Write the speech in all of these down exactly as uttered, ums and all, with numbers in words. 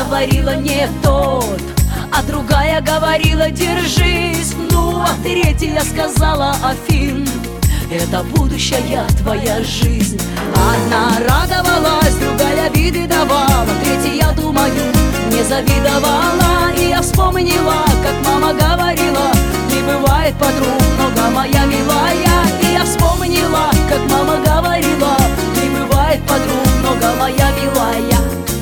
говорила не тот, а другая говорила держись. Ну, а третья сказала Афин, это будущая твоя жизнь. Одна радовалась, другая виды давала, третья, думаю, не завидовала. И я вспомнила, как мама говорила, не бывает подруг много, моя милая. И я вспомнила, как мама говорила, не бывает подруг много, моя милая.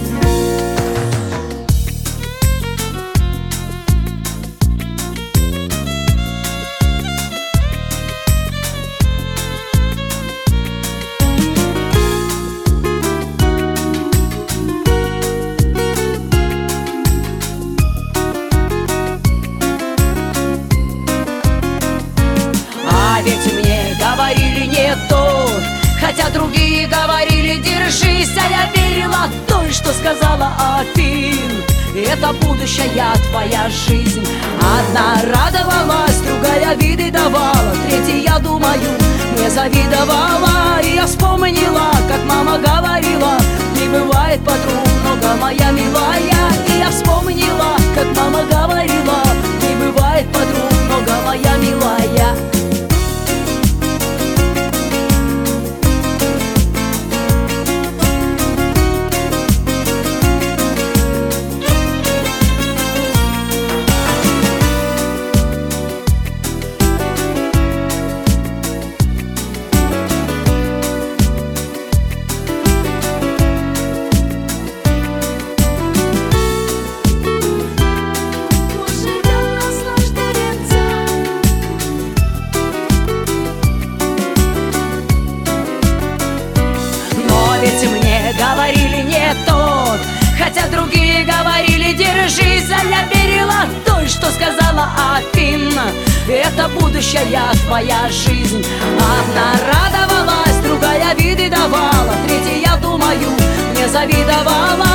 Ведь мне говорили не тот, хотя другие говорили держись. А я верила той, что сказала Афин, это будущая твоя жизнь. Одна радовалась, другая виды давала, третья, думаю, не завидовала. И я вспомнила, как мама говорила, не бывает подруг много, моя милая. И я вспомнила, как мама говорила, не бывает подруг много, моя милая. Ведь мне говорили не тот, хотя другие говорили держись. А я верила той, что сказала Афин, это будущая твоя жизнь. Одна радовалась, другая виды давала, третья, думаю, не завидовала.